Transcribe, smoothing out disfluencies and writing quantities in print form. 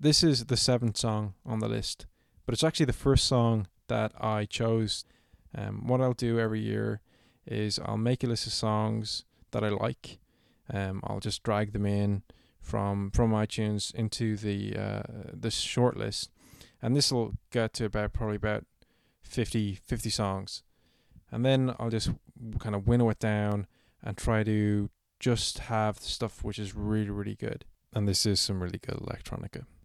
this is the seventh song on the list, but it's actually the first song that I chose. What I'll do every year is I'll make a list of songs that I like. I'll just drag them in from iTunes into the short list, and this will get to probably about 50 songs, and then I'll just kind of winnow it down and try to just have stuff which is really, really good. And this is some really good electronica.